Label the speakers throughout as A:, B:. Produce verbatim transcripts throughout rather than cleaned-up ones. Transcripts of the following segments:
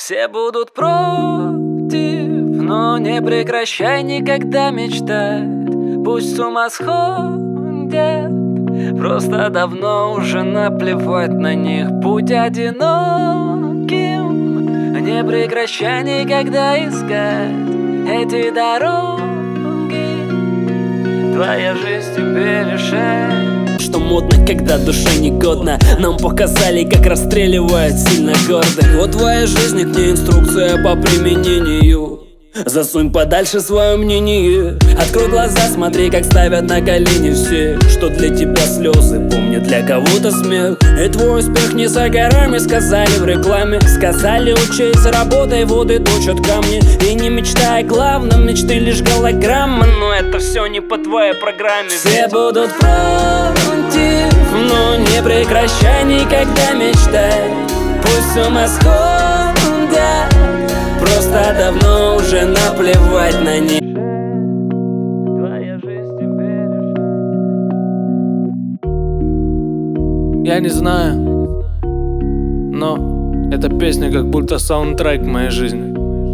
A: Все будут против, но не прекращай никогда мечтать. Пусть с ума сходят, просто давно уже наплевать на них. Будь одиноким, не прекращай никогда искать эти дороги. Твоя жизнь теперь решает.
B: Что модно, когда душа негодна. Нам показали, как расстреливают сильно гордых. Вот твоя жизнь, к ней инструкция по применению. Засунь подальше свое мнение. Открой глаза, смотри, как ставят на колени все. Что для тебя слезы, помни, для кого-то смех. И твой успех не за горами, сказали в рекламе. Сказали, учись, работай, воды точат камни. И не мечтай о главном, мечты лишь голограмма. Но это все не по твоей программе. Все будут против, но не прекращай никогда мечтать. Пусть с ума сходят, просто давно уже наплевать на них.
A: Твоя жизнь теперь решает.
C: Я не знаю, но эта песня как будто саундтрек моей жизни.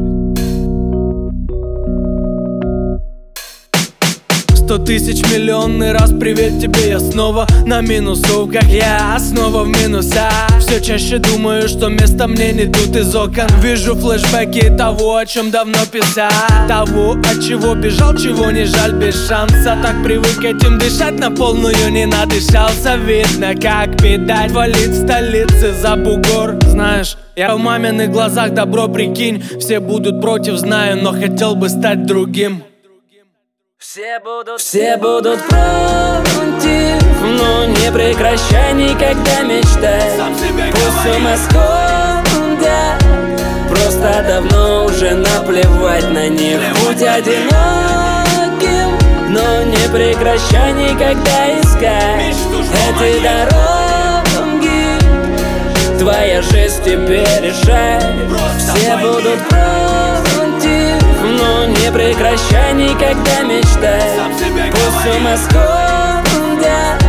C: Сто тысяч миллионный раз привет тебе, я снова на минусовках. Я снова в минусах. Все чаще думаю, что место мне не тут из окон. Вижу флешбеки того, о чем давно писал. Того, от чего бежал, чего не жаль, без шанса. Так привык этим дышать, на полную не надышался. Видно, как педаль валит в столице за бугор. Знаешь, я в маминых глазах добро, прикинь. Все будут против, знаю, но хотел бы стать другим.
A: Все будут,
B: Все будут против, но не прекращай никогда мечтать. Пусть с ума сходят, просто давно уже наплевать на них. Будь одиноким, но не прекращай никогда искать эти дороги. Твоя жизнь теперь решает. Все будут против, но не прекращай никогда мечтать. Пусть с ума сходят,